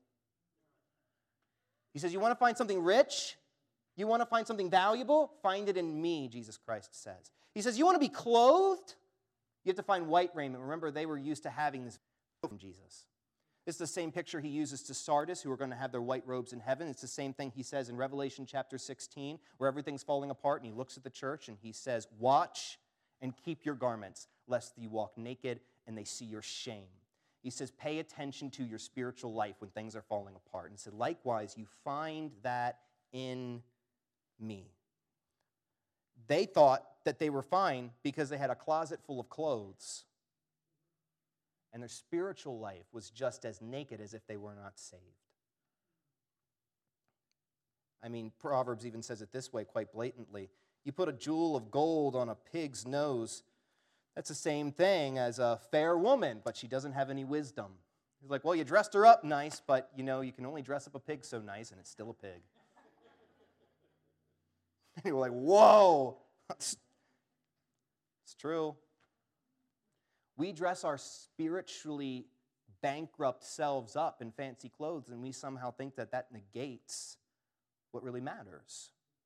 He says, you want to find something rich? You want to find something valuable? Find it in me, Jesus Christ says. He says, you want to be clothed? You have to find white raiment. Remember, they were used to having this from Jesus. It's the same picture he uses to Sardis, who are going to have their white robes in heaven. It's the same thing he says in Revelation chapter 16, where everything's falling apart, and he looks at the church and he says, watch and keep your garments, lest you walk naked and they see your shame. He says, pay attention to your spiritual life when things are falling apart. And he said, likewise, you find that in me. They thought that they were fine because they had a closet full of clothes. And their spiritual life was just as naked as if they were not saved. I mean, Proverbs even says it this way quite blatantly. You put a jewel of gold on a pig's nose, that's the same thing as a fair woman, but she doesn't have any wisdom. He's like, well, you dressed her up nice, but, you can only dress up a pig so nice, and it's still a pig. And you're like, whoa, it's true. We dress our spiritually bankrupt selves up in fancy clothes, and we somehow think that negates what really matters.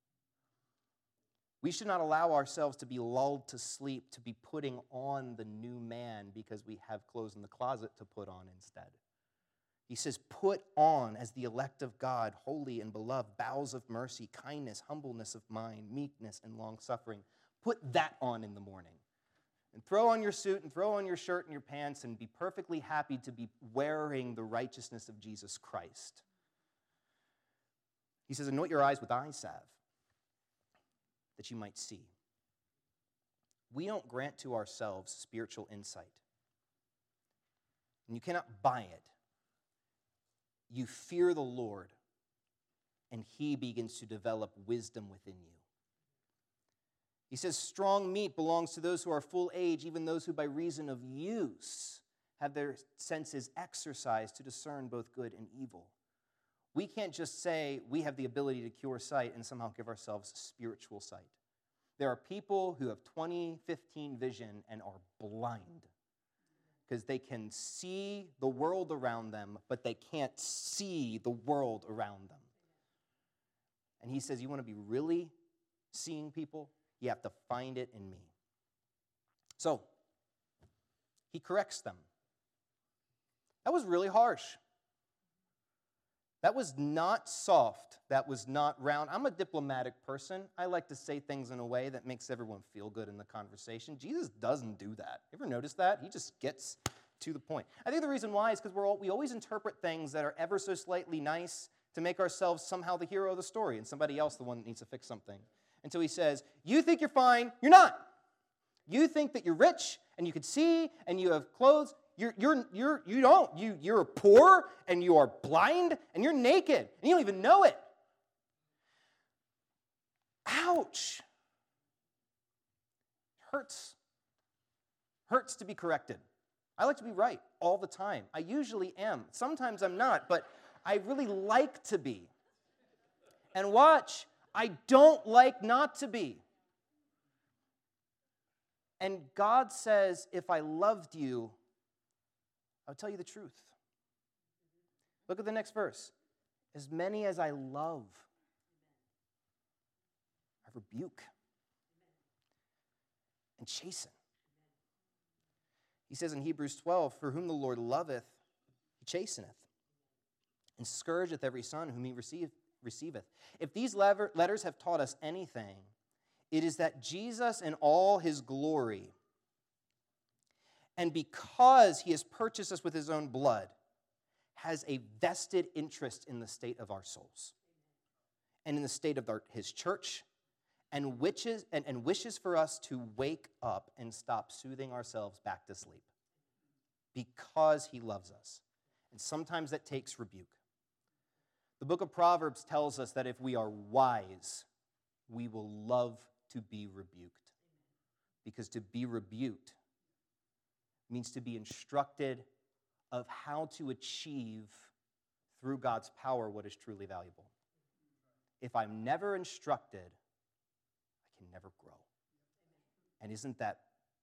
We should not allow ourselves to be lulled to sleep, to be putting on the new man because we have clothes in the closet to put on instead. He says, put on as the elect of God, holy and beloved, bowels of mercy, kindness, humbleness of mind, meekness, and long-suffering. Put that on in the morning. And throw on your suit and throw on your shirt and your pants and be perfectly happy to be wearing the righteousness of Jesus Christ. He says, anoint your eyes with eye salve, that you might see. We don't grant to ourselves spiritual insight. And you cannot buy it. You fear the Lord, and he begins to develop wisdom within you. He says, strong meat belongs to those who are full age, even those who by reason of use have their senses exercised to discern both good and evil. We can't just say we have the ability to cure sight and somehow give ourselves spiritual sight. There are people who have 20/15 vision and are blind because they can see the world around them, but they can't see the world around them. And he says, you want to be really seeing people? You have to find it in me. So, he corrects them. That was really harsh. That was not soft. That was not round. I'm a diplomatic person. I like to say things in a way that makes everyone feel good in the conversation. Jesus doesn't do that. You ever notice that? He just gets to the point. I think the reason why is because we always interpret things that are ever so slightly nice to make ourselves somehow the hero of the story and somebody else the one that needs to fix something. And so he says, you think you're fine, you're not. You think that you're rich and you can see and you have clothes. You don't. You're poor and you are blind and you're naked and you don't even know it. Ouch. Hurts. Hurts to be corrected. I like to be right all the time. I usually am. Sometimes I'm not, but I really like to be. And watch, I don't like not to be. And God says, if I loved you, I'll tell you the truth. Look at the next verse. As many as I love, I rebuke and chasten. He says in Hebrews 12, for whom the Lord loveth, he chasteneth, and scourgeth every son whom he receiveth. If these letters have taught us anything, it is that Jesus in all his glory, and because he has purchased us with his own blood, has a vested interest in the state of our souls and in the state of his church, and wishes for us to wake up and stop soothing ourselves back to sleep because he loves us. And sometimes that takes rebuke. The book of Proverbs tells us that if we are wise, we will love to be rebuked. Because to be rebuked means to be instructed of how to achieve through God's power what is truly valuable. if I'm never instructed, I can never grow. And isn't that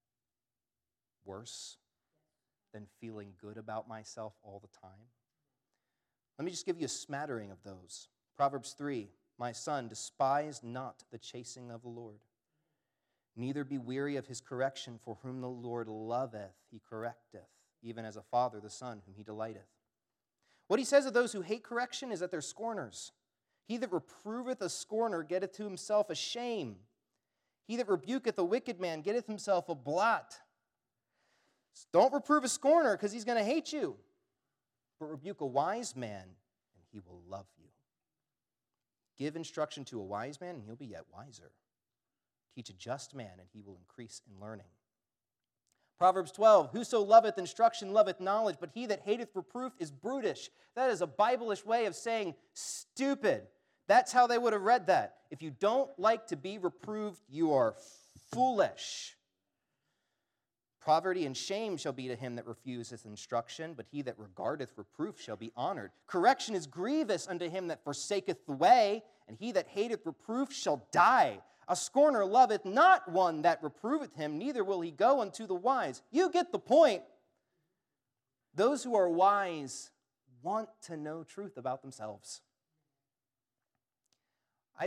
worse than feeling good about myself all the time? Let me just give you a smattering of those. Proverbs 3, my son, despise not the chasing of the Lord. Neither be weary of his correction, for whom the Lord loveth, he correcteth, even as a father the son whom he delighteth. What he says of those who hate correction is that they're scorners. He that reproveth a scorner getteth to himself a shame. He that rebuketh a wicked man getteth himself a blot. So don't reprove a scorner because he's going to hate you. But rebuke a wise man, and he will love you. Give instruction to a wise man, and he'll be yet wiser. Teach a just man, and he will increase in learning. Proverbs 12, whoso loveth instruction loveth knowledge, but he that hateth reproof is brutish. That is a Bible-ish way of saying stupid. That's how they would have read that. If you don't like to be reproved, you are foolish. Poverty and shame shall be to him that refuseth instruction, but he that regardeth reproof shall be honored. Correction is grievous unto him that forsaketh the way, and he that hateth reproof shall die. A scorner loveth not one that reproveth him, neither will he go unto the wise. You get the point. Those who are wise want to know truth about themselves. I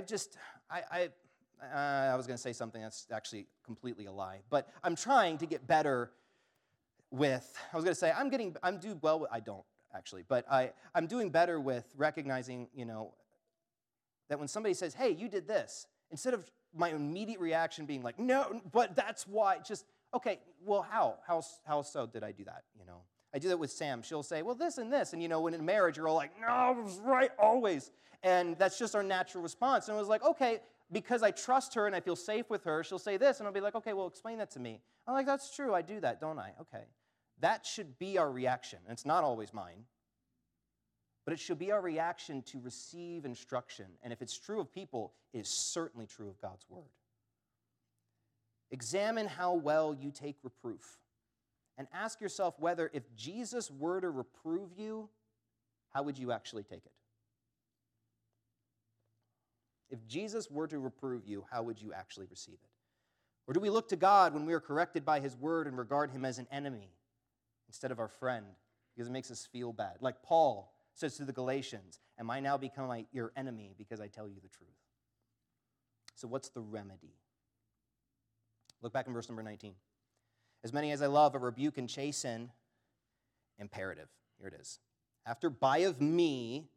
was going to say something that's actually completely a lie, but I'm trying to get better with, I was going to say, I'm doing well with, I don't actually, but I'm doing better with recognizing, that when somebody says, hey, you did this, instead of my immediate reaction being like, no, but that's why, just, okay, well, how so did I do that, I do that with Sam. She'll say, well, this and this, and when in marriage, you're all like, no, I was right always, and that's just our natural response, and I was like, okay, because I trust her and I feel safe with her, she'll say this, and I'll be like, okay, well, explain that to me. I'm like, that's true, I do that, don't I? Okay. That should be our reaction, and it's not always mine, but it should be our reaction to receive instruction, and if it's true of people, it is certainly true of God's word. Examine how well you take reproof, and ask yourself whether if Jesus were to reprove you, how would you actually take it? If Jesus were to reprove you, how would you actually receive it? Or do we look to God when we are corrected by his word and regard him as an enemy instead of our friend because it makes us feel bad? Like Paul says to the Galatians, am I now become your enemy because I tell you the truth? So what's the remedy? Look back in verse number 19. As many as I love, I rebuke and chasten. Imperative. Here it is. After buy of me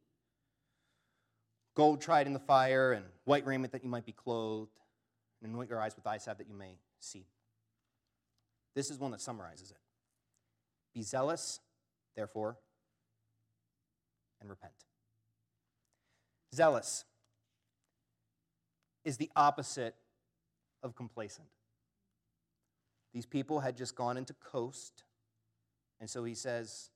gold tried in the fire, and white raiment that you might be clothed, and anoint your eyes with eye salve that you may see. This is one that summarizes it. Be zealous, therefore, and repent. Zealous is the opposite of complacent. These people had just gone into coast, and so he says,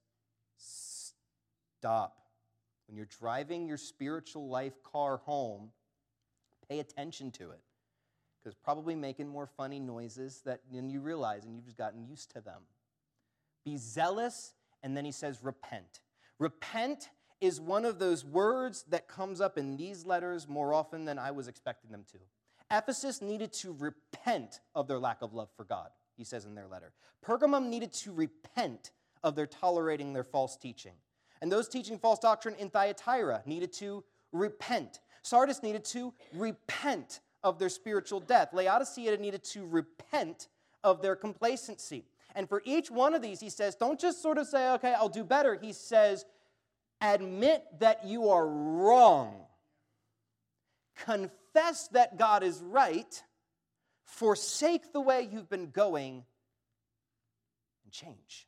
stop. When you're driving your spiritual life car home, pay attention to it, because it's probably making more funny noises than you realize, and you've just gotten used to them. Be zealous, and then he says repent. Repent is one of those words that comes up in these letters more often than I was expecting them to. Ephesus needed to repent of their lack of love for God, he says in their letter. Pergamum needed to repent of their tolerating their false teaching. And those teaching false doctrine in Thyatira needed to repent. Sardis needed to repent of their spiritual death. Laodicea needed to repent of their complacency. And for each one of these, he says, don't just sort of say, okay, I'll do better. He says, admit that you are wrong. Confess that God is right. Forsake the way you've been going and change.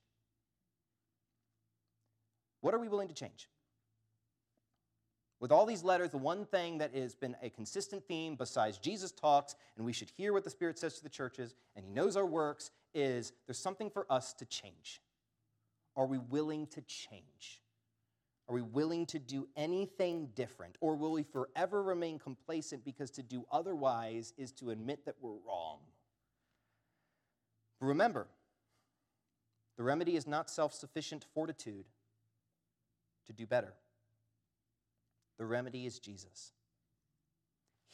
What are we willing to change? With all these letters, the one thing that has been a consistent theme besides Jesus talks, and we should hear what the Spirit says to the churches, and he knows our works, is there's something for us to change. Are we willing to change? Are we willing to do anything different? Or will we forever remain complacent because to do otherwise is to admit that we're wrong? Remember, the remedy is not self-sufficient fortitude to do better. The remedy is Jesus.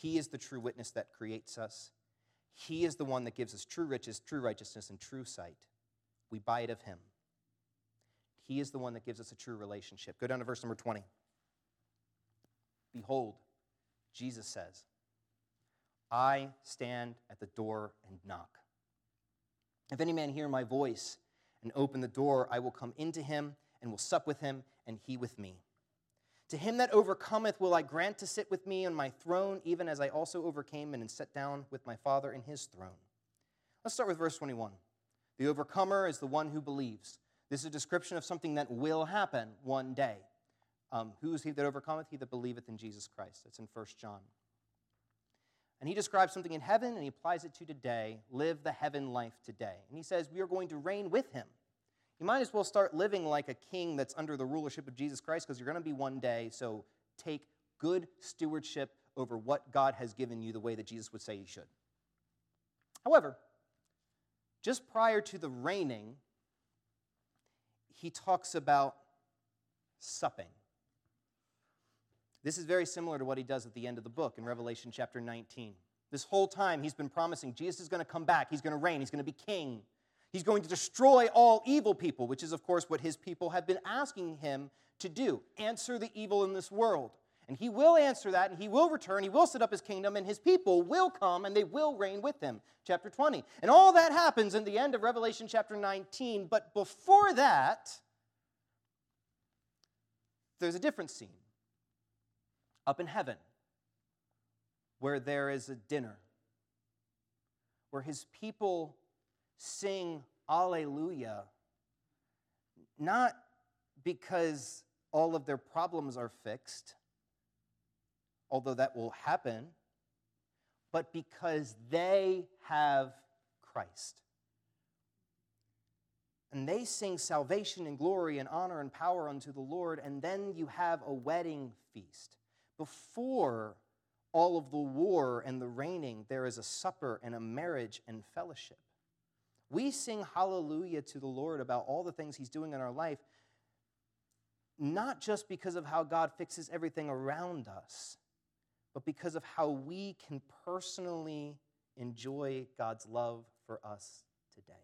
He is the true witness that creates us. He is the one that gives us true riches, true righteousness, and true sight. We buy it of him. He is the one that gives us a true relationship. Go down to verse number 20. Behold, Jesus says, I stand at the door and knock. If any man hear my voice and open the door, I will come into him and will sup with him, and he with me. To him that overcometh will I grant to sit with me on my throne, even as I also overcame and sat down with my Father in his throne. Let's start with verse 21. The overcomer is the one who believes. This is a description of something that will happen one day. Who is he that overcometh? He that believeth in Jesus Christ. That's in 1 John. And he describes something in heaven, and he applies it to today. Live the heaven life today. And he says we are going to reign with him. You might as well start living like a king that's under the rulership of Jesus Christ, because you're going to be one day, so take good stewardship over what God has given you the way that Jesus would say you should. However, just prior to the reigning, he talks about supping. This is very similar to what he does at the end of the book in Revelation chapter 19. This whole time he's been promising Jesus is going to come back, he's going to reign, he's going to be king. He's going to destroy all evil people, which is, of course, what his people have been asking him to do. Answer the evil in this world. And he will answer that, and he will return, he will set up his kingdom, and his people will come, and they will reign with him. Chapter 20. And all that happens in the end of Revelation chapter 19. But before that, there's a different scene. Up in heaven, where there is a dinner, where his people sing Alleluia, not because all of their problems are fixed, although that will happen, but because they have Christ. And they sing salvation and glory and honor and power unto the Lord, and then you have a wedding feast. Before all of the war and the reigning, there is a supper and a marriage and fellowship. We sing hallelujah to the Lord about all the things he's doing in our life, not just because of how God fixes everything around us, but because of how we can personally enjoy God's love for us today.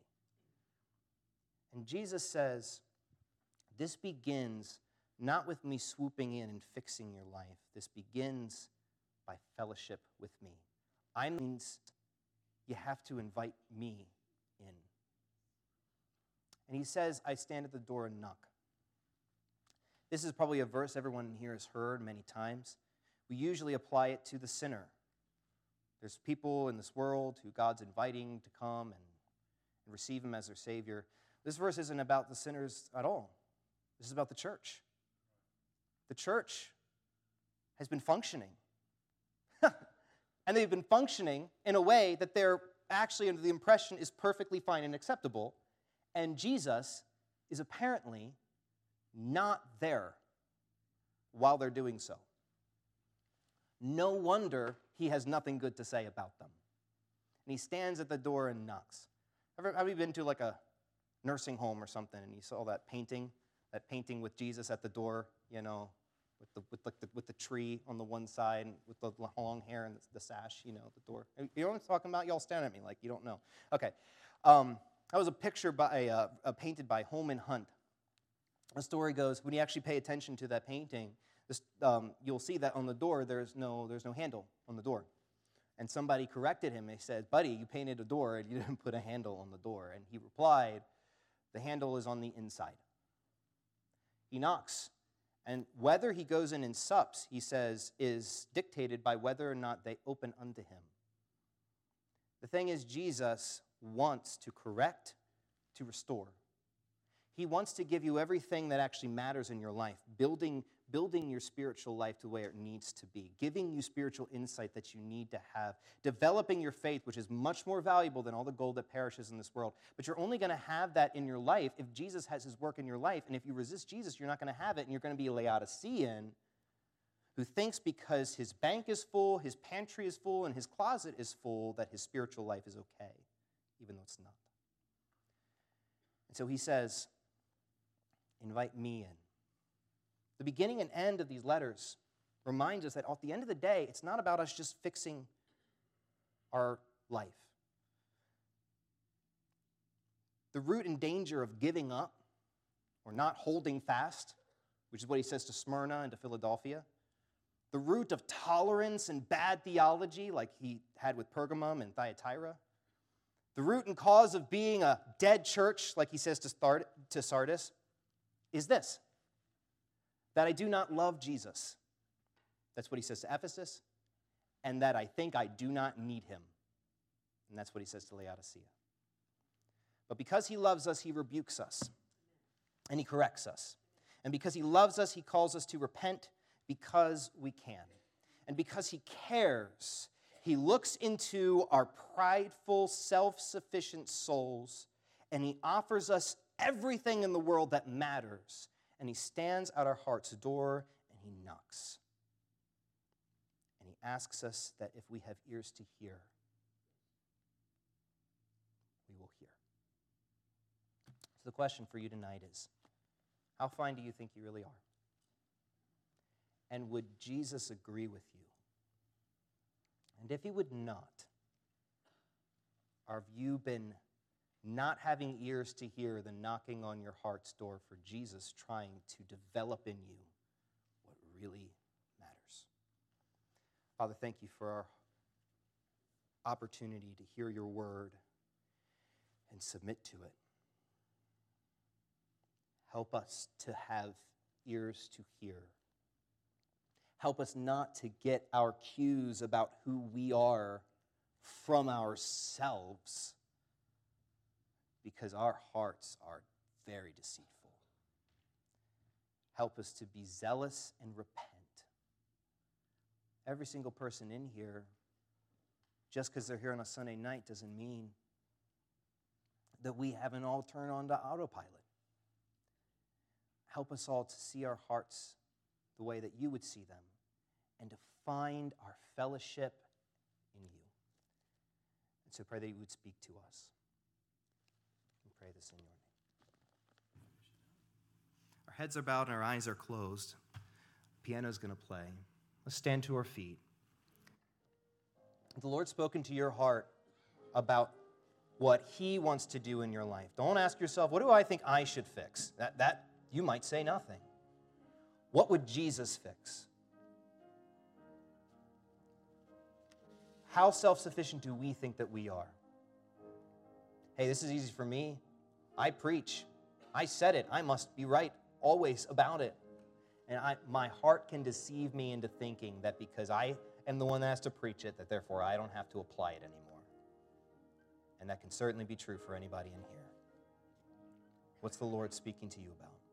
And Jesus says, this begins not with me swooping in and fixing your life. This begins by fellowship with me. I means you have to invite me in. And he says, I stand at the door and knock. This is probably a verse everyone here has heard many times. We usually apply it to the sinner. There's people in this world who God's inviting to come and receive him as their Savior. This verse isn't about the sinners at all. This is about the church. The church has been functioning. And they've been functioning in a way that they're actually under the impression is perfectly fine and acceptable. And Jesus is apparently not there while they're doing so. No wonder he has nothing good to say about them. And he stands at the door and knocks. Have you been to like a nursing home or something and you saw that painting with Jesus at the door, you know, with the tree on the one side and with the long hair and the sash, you know, the door. You know what I'm talking about? Y'all stand at me like you don't know. Okay. That was a picture painted by Holman Hunt. The story goes, when you actually pay attention to that painting, you'll see that on the door there's no handle on the door. And somebody corrected him. They said, buddy, you painted a door and you didn't put a handle on the door. And he replied, the handle is on the inside. He knocks. And whether he goes in and sups, he says, is dictated by whether or not they open unto him. The thing is, Jesus wants to correct, to restore. He wants to give you everything that actually matters in your life, building your spiritual life to where it needs to be, giving you spiritual insight that you need to have, developing your faith, which is much more valuable than all the gold that perishes in this world. But you're only going to have that in your life if Jesus has his work in your life. And if you resist Jesus, you're not going to have it, and you're going to be a Laodicean who thinks because his bank is full, his pantry is full, and his closet is full, that his spiritual life is okay, even though it's not. And so he says, invite me in. The beginning and end of these letters reminds us that at the end of the day, it's not about us just fixing our life. The root and danger of giving up or not holding fast, which is what he says to Smyrna and to Philadelphia, the root of tolerance and bad theology, like he had with Pergamum and Thyatira, the root and cause of being a dead church, like he says to Sardis, is this, that I do not love Jesus. That's what he says to Ephesus, and that I think I do not need him. And that's what he says to Laodicea. But because he loves us, he rebukes us, and he corrects us. And because he loves us, he calls us to repent because we can. And because he cares, he looks into our prideful, self-sufficient souls, and he offers us everything in the world that matters. And he stands at our heart's door, and he knocks. And he asks us that if we have ears to hear, we will hear. So the question for you tonight is, how fine do you think you really are? And would Jesus agree with you? And if he would not, have you been not having ears to hear the knocking on your heart's door for Jesus trying to develop in you what really matters? Father, thank you for our opportunity to hear your word and submit to it. Help us to have ears to hear. Help us not to get our cues about who we are from ourselves, because our hearts are very deceitful. Help us to be zealous and repent. Every single person in here, just because they're here on a Sunday night, doesn't mean that we haven't all turned on to autopilot. Help us all to see our hearts the way that you would see them, and to find our fellowship in you. And so pray that you would speak to us. We pray this in your name. Our heads are bowed and our eyes are closed. Piano's going to play. Let's stand to our feet. If the Lord's spoken to your heart about what he wants to do in your life, don't ask yourself, what do I think I should fix? That you might say nothing. What would Jesus fix? How self-sufficient do we think that we are? Hey, this is easy for me. I preach. I said it. I must be right always about it. And my heart can deceive me into thinking that because I am the one that has to preach it, that therefore I don't have to apply it anymore. And that can certainly be true for anybody in here. What's the Lord speaking to you about?